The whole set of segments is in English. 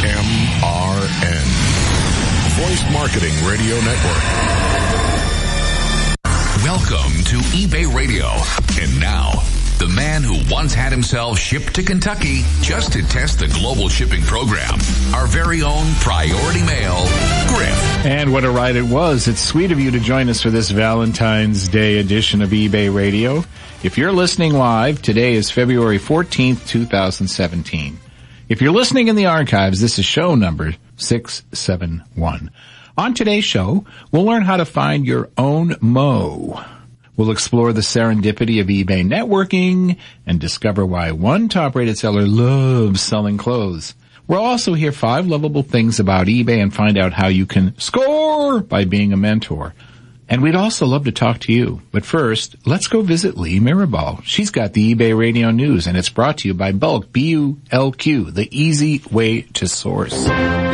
Voice Marketing Radio Network. Welcome to eBay Radio. And now, the man who once had himself shipped to Kentucky just to test the global shipping program, our very own Priority Mail, Griff. And what a ride it was. It's sweet of you to join us for this Valentine's Day edition of eBay Radio. If you're listening live, today is February 14th, 2017. If you're listening in the archives, this is show number 671. On today's show, we'll learn how to find your own Mo. We'll explore the serendipity of eBay networking and discover why one top-rated seller loves selling clothes. We'll also hear 5 lovable things about eBay and find out how you can score by being a mentor. And we'd also love to talk to you. But first, let's go visit Lee Mirabal. She's got the eBay Radio News, and it's brought to you by Bulk, B-U-L-Q, the easy way to source.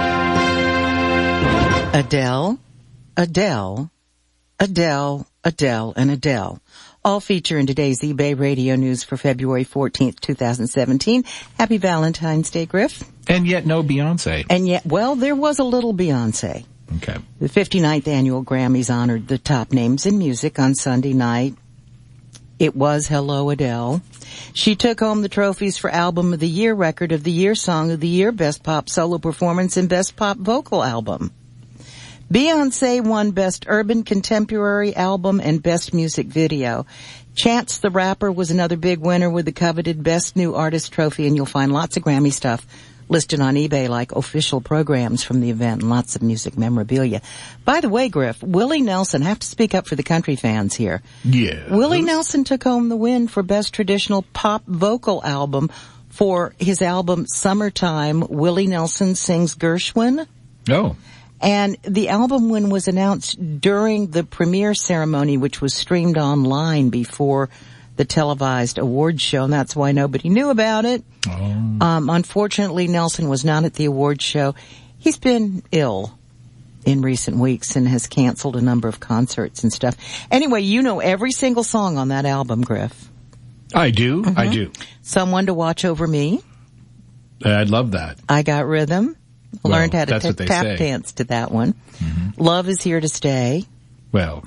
Adele, Adele, Adele, Adele, and Adele. All feature in today's eBay Radio News for February 14th, 2017. Happy Valentine's Day, Griff. And yet no Beyonce. And yet, well, there was a little Beyonce. Okay. The 59th annual Grammys honored the top names in music on Sunday night. It was Hello, Adele. She took home the trophies for Album of the Year, Record of the Year, Song of the Year, Best Pop Solo Performance, and Best Pop Vocal Album. Beyonce won Best Urban Contemporary Album and Best Music Video. Chance the Rapper was another big winner with the coveted Best New Artist trophy, and you'll find lots of Grammy stuff listed on eBay, like official programs from the event and lots of music memorabilia. By the way, Griff, Willie Nelson, I have to speak up for the country fans here. Yeah. Willie Nelson took home the win for Best Traditional Pop Vocal Album for his album Summertime, Willie Nelson Sings Gershwin. Oh. And the album win was announced during the premiere ceremony, which was streamed online before the televised awards show, and that's why nobody knew about it. Oh. Unfortunately, Nelson was not at the awards show. He's been ill in recent weeks and has canceled a number of concerts and stuff. Anyway, you know every single song on that album, Griff. I do. Mm-hmm. I do. Someone to Watch Over Me. I'd love that. I Got Rhythm. Learned how to tap say. dance to that one. Mm-hmm. Love Is Here to Stay. Well,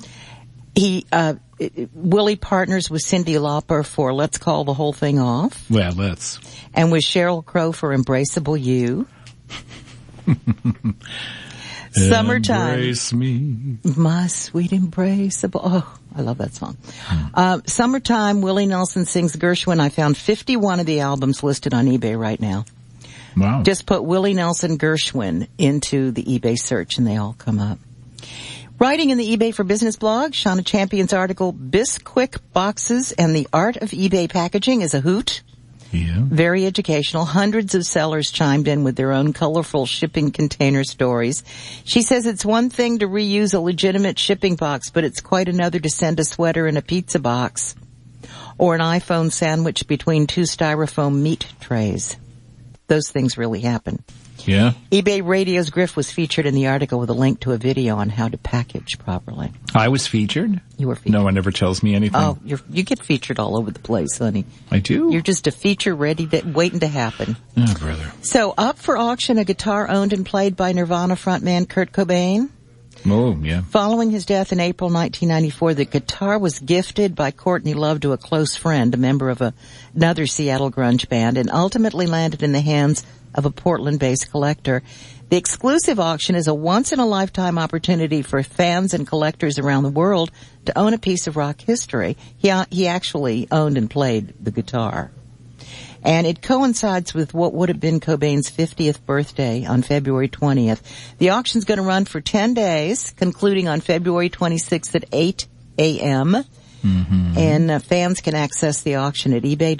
Willie partners with Cyndi Lauper for Let's Call the Whole Thing Off. Well, let's. And with Sheryl Crow for Embraceable You. Summertime. Embrace me. My sweet embraceable. Oh, I love that song. Summertime, Willie Nelson Sings Gershwin. I found 51 of the albums listed on eBay right now. Wow. Just put Willie Nelson Gershwin into the eBay search and they all come up. Writing in the eBay for Business blog, Shauna Champion's article, Bisquick Boxes and the Art of eBay Packaging is a hoot. Yeah. Very educational. Hundreds of sellers chimed in with their own colorful shipping container stories. She says it's one thing to reuse a legitimate shipping box, but it's quite another to send a sweater in a pizza box or an iPhone sandwich between 2 styrofoam meat trays. Those things really happen. Yeah. eBay Radio's Griff was featured in the article with a link to a video on how to package properly. I was featured? You were featured. No one ever tells me anything. Oh, you get featured all over the place, honey. I do? You're just a feature waiting to happen. Oh, brother. So, up for auction, a guitar owned and played by Nirvana frontman Kurt Cobain. Oh, yeah. Following his death in April 1994, the guitar was gifted by Courtney Love to a close friend, a member of another Seattle grunge band, and ultimately landed in the hands of a Portland-based collector. The exclusive auction is a once-in-a-lifetime opportunity for fans and collectors around the world to own a piece of rock history. He actually owned and played the guitar. And it coincides with what would have been Cobain's 50th birthday on February 20th. The auction's going to run for 10 days, concluding on February 26th at 8 a.m. Mm-hmm. And fans can access the auction at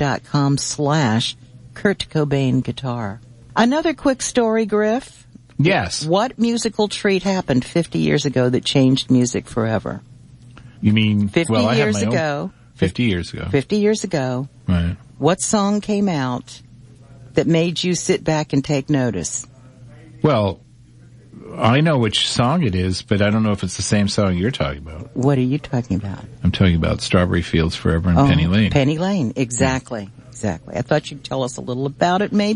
ebay.com/Kurt Cobain Guitar. Another quick story, Griff. Yes. What musical treat happened 50 years ago that changed music forever? You mean 50 years ago. 50 years ago. 50 years ago. Right. What song came out that made you sit back and take notice? Well, I know which song it is, but I don't know if it's the same song you're talking about. What are you talking about? I'm talking about Strawberry Fields Forever and Penny Lane. Penny Lane, exactly. Exactly. I thought you'd tell us a little about it, maybe.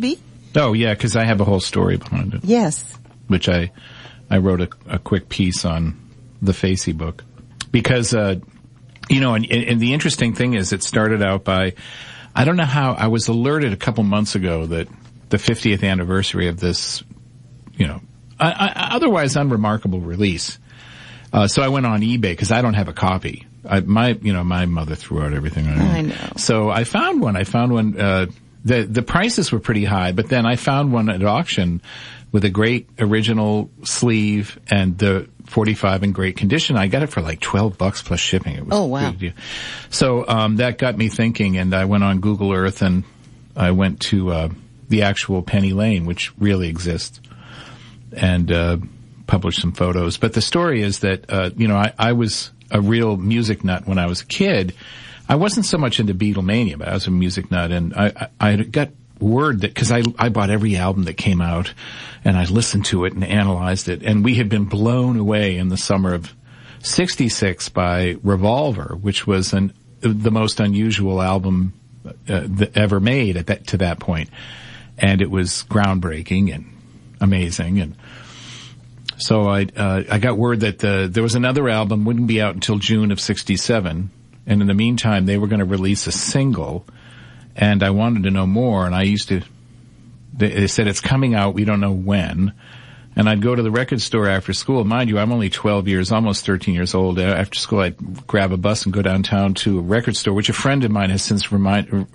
Oh, yeah, because I have a whole story behind it. Yes. Which I wrote a quick piece on the Facey book. Because, and the interesting thing is it started out by, I don't know how, I was alerted a couple months ago that the 50th anniversary of this, otherwise unremarkable release. So I went on eBay because I don't have a copy. My mother threw out everything. I know. So I found one. The prices were pretty high, but then I found one at auction with a great original sleeve and the 45 in great condition. I got it for like $12 plus shipping. It was oh, wow. Good. So, that got me thinking, and I went on Google Earth and I went to, the actual Penny Lane, which really exists, and, published some photos. But the story is that, I was a real music nut when I was a kid. I wasn't so much into Beatlemania, but I was a music nut, and I got word that, cause I bought every album that came out, and I listened to it and analyzed it, and we had been blown away in the summer of 66 by Revolver, which was the most unusual album ever made to that point. And it was groundbreaking and amazing, and so I got word that there was another album, wouldn't be out until June of 67, and in the meantime they were going to release a single, and I wanted to know more, and they said it's coming out, we don't know when, and I'd go to the record store after school. Mind you, I'm only 12 years, almost 13 years old. After school I'd grab a bus and go downtown to a record store, which a friend of mine has since reminded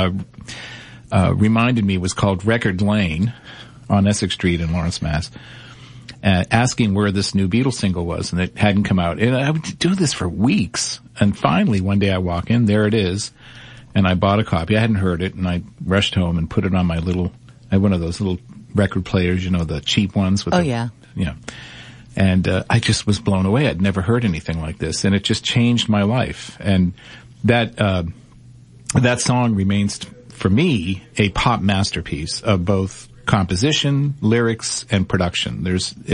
me was called Record Lane on Essex Street in Lawrence, Mass. Asking where this new Beatles single was, and it hadn't come out. And I would do this for weeks. And finally, one day I walk in, there it is, and I bought a copy. I hadn't heard it, and I rushed home and put it on my I had one of those little record players, the cheap ones with yeah. And I just was blown away. I'd never heard anything like this, and it just changed my life. And that song remains, for me, a pop masterpiece of both composition, lyrics, and production.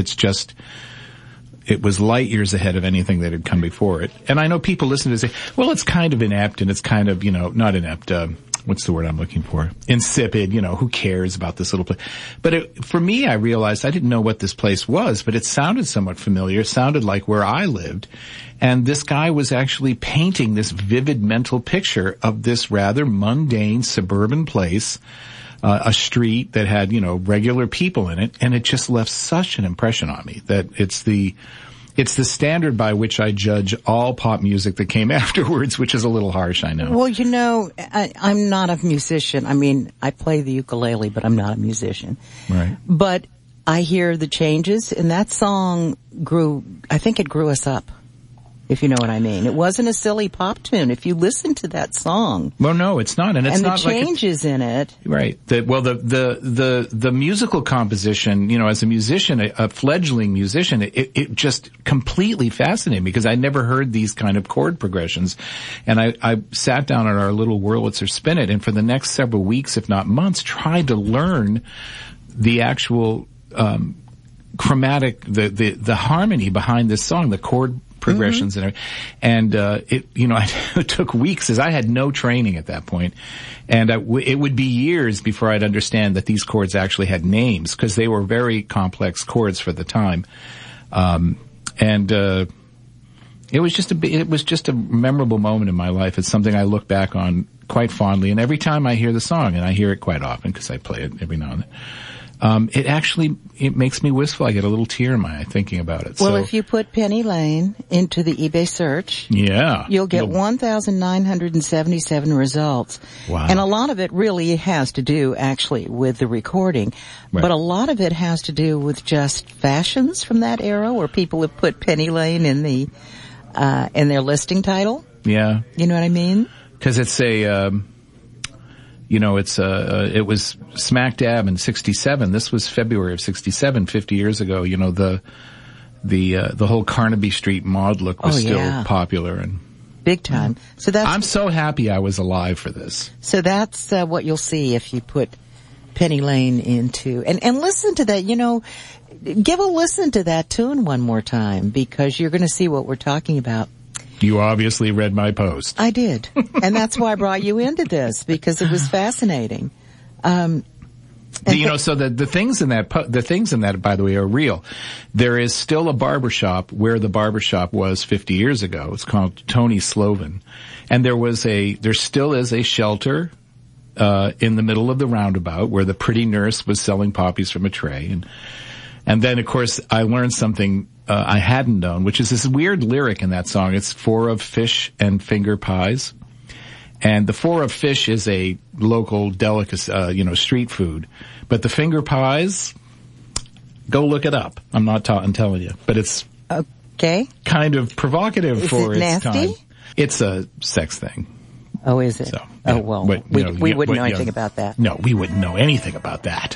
It was light years ahead of anything that had come before it. And I know people listen to it and say, well, it's kind of inept, and it's kind of, not inept, what's the word I'm looking for? Insipid, who cares about this little place? But for me, I realized I didn't know what this place was, but it sounded somewhat familiar. It sounded like where I lived. And this guy was actually painting this vivid mental picture of this rather mundane suburban place, a street that had, regular people in it, and it just left such an impression on me that it's the standard by which I judge all pop music that came afterwards, which is a little harsh, I know. Well, I'm not a musician. I mean, I play the ukulele, but I'm not a musician. Right. But I hear the changes, and that song I think it grew us up. If you know what I mean. It wasn't a silly pop tune. If you listen to that song. Well, no, it's not. And it's not the changes in it. Right. The musical composition, as a musician, a fledgling musician, it just completely fascinated me because I never heard these kind of chord progressions. And I sat down at our little Wurlitzer Spin It, and for the next several weeks, if not months, tried to learn the actual, chromatic, the harmony behind this song, the chord progressions and it took weeks as I had no training at that point, and it would be years before I'd understand that these chords actually had names because they were very complex chords for the time, it was just a memorable moment in my life. It's something I look back on quite fondly, and every time I hear the song, and I hear it quite often because I play it every now and then. It makes me wistful. I get a little tear in my eye thinking about it. Well, if you put Penny Lane into the eBay search, you'll get 1,977 results. Wow. And a lot of it really has to do actually with the recording, right. But a lot of it has to do with just fashions from that era where people have put Penny Lane in their listing title. Yeah. You know what I mean? Cause it's it was smack dab in 67. This was February of 67, 50 years ago. The whole Carnaby Street mod look was still popular and big time. So I'm so happy I was alive for this. So that's what you'll see if you put Penny Lane into and listen to that. Give a listen to that tune one more time because you're going to see what we're talking about. You obviously read my post. I did. And that's why I brought you into this, because it was fascinating. So the things in that, by the way, are real. There is still a barbershop where the barbershop was 50 years ago. It's called Tony Slovin. And there still is a shelter, in the middle of the roundabout where the pretty nurse was selling poppies from a tray. And then, of course, I learned something, I hadn't known, which is this weird lyric in that song. It's 4 of fish and finger pies. And the 4 of fish is a local delicacy, street food. But the finger pies, go look it up. I'm telling you. But it's kind of provocative for its nasty? time. It's a sex thing. Oh, is it? So, yeah. Oh, well, we wouldn't know anything about that. No, we wouldn't know anything about that.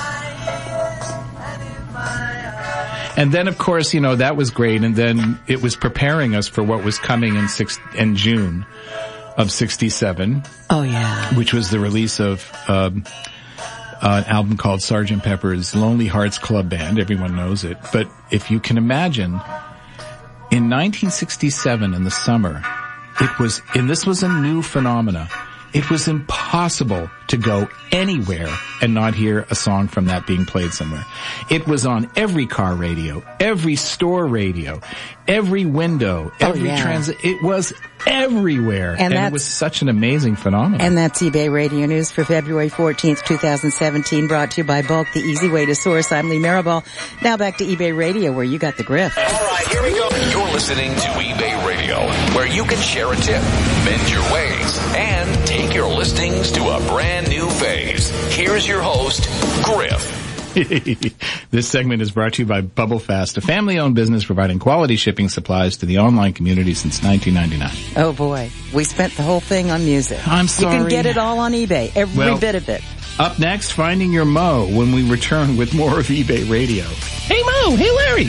And then, of course, that was great. And then it was preparing us for what was coming in June of 67. Oh, yeah. Which was the release of an album called Sgt. Pepper's Lonely Hearts Club Band. Everyone knows it. But if you can imagine, in 1967 in the summer, this was a new phenomena. It was impossible to go anywhere and not hear a song from that being played somewhere. It was on every car radio, every store radio, every window, every transit. It was everywhere. And it was such an amazing phenomenon. And that's eBay Radio News for February 14th, 2017, brought to you by Bulk, the easy way to source. I'm Lee Maribel. Now back to eBay Radio, where you got the grift. All right, here we go. You're listening to eBay Radio, where you can share a tip, mend your ways, and take your listings to a brand new phase. Here's your host, Griff. This segment is brought to you by Bubble Fast, a family-owned business providing quality shipping supplies to the online community since 1999. Oh, boy. We spent the whole thing on music. I'm sorry. You can get it all on eBay, every bit of it. Up next, Finding Your Mo, when we return with more of eBay Radio. Hey, Mo! Hey, Larry!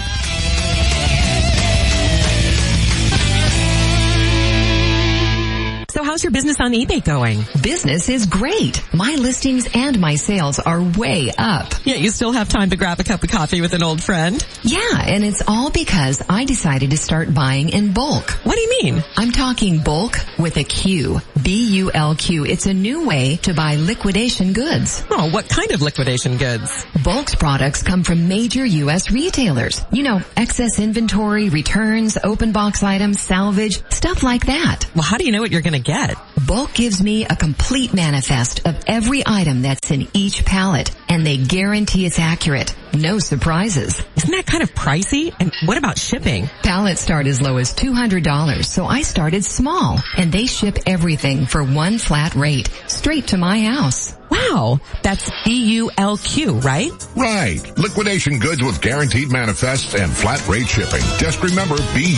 So how's your business on eBay going? Business is great. My listings and my sales are way up. Yeah, you still have time to grab a cup of coffee with an old friend? Yeah, and it's all because I decided to start buying in bulk. What do you mean? I'm talking bulk with a Q. B-U-L-Q. It's a new way to buy liquidation goods. Oh, what kind of liquidation goods? Bulk's products come from major U.S. retailers. Excess inventory, returns, open box items, salvage, stuff like that. Well, how do you know what you're going to get? Bulk gives me a complete manifest of every item that's in each pallet, and they guarantee it's accurate. No surprises. Isn't that kind of pricey? And what about shipping? Pallets start as low as $200, so I started small, and they ship everything for one flat rate, straight to my house. Wow, that's B-U-L-Q, right? Right. Liquidation goods with guaranteed manifests and flat rate shipping. Just remember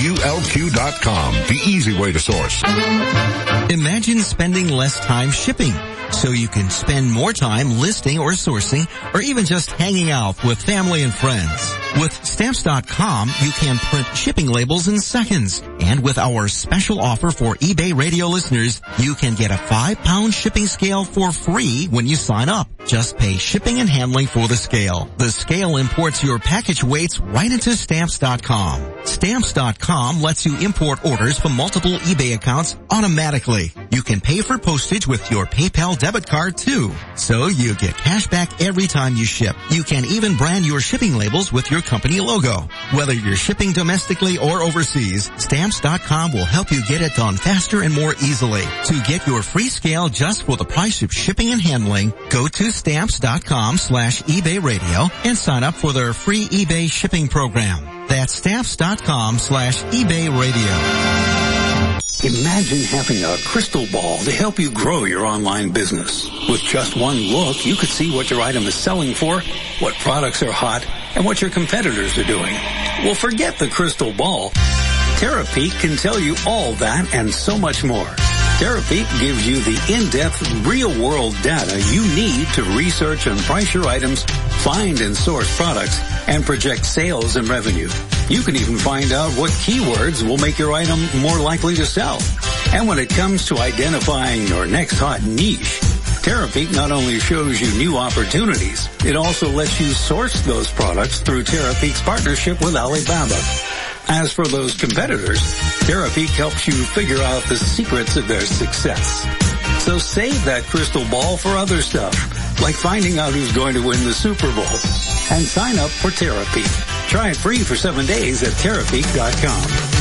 BULQ.com, the easy way to source. Imagine spending less time shipping, so you can spend more time listing or sourcing, or even just hanging out with family and friends. With Stamps.com, you can print shipping labels in seconds. And with our special offer for eBay Radio listeners, you can get a 5-pound shipping scale for free when you sign up. Just pay shipping and handling for the scale. The scale imports your package weights right into Stamps.com. Stamps.com lets you import orders from multiple eBay accounts automatically. You can pay for postage with your PayPal debit card too. So you get cash back every time you ship. You can even brand your shipping labels with your company logo. Whether you're shipping domestically or overseas, Stamps.com will help you get it done faster and more easily. To get your free scale just for the price of shipping and handling, go to Stamps.com/eBay Radio and sign up for their free eBay shipping program. That's Stamps.com/eBay Radio. Imagine having a crystal ball to help you grow your online business. With just one look, you could see what your item is selling for, what products are hot, and what your competitors are doing. Well, forget the crystal ball. Terapeak can tell you all that and so much more. Terapeak gives you the in-depth, real-world data you need to research and price your items, find and source products, and project sales and revenue. You can even find out what keywords will make your item more likely to sell. And when it comes to identifying your next hot niche, Terapeak not only shows you new opportunities, it also lets you source those products through Terapeak's partnership with Alibaba. As for those competitors, Terapeak helps you figure out the secrets of their success. So save that crystal ball for other stuff like finding out who's going to win the Super Bowl. And sign up for Therapy. Try it free for 7 days at Therapy.com.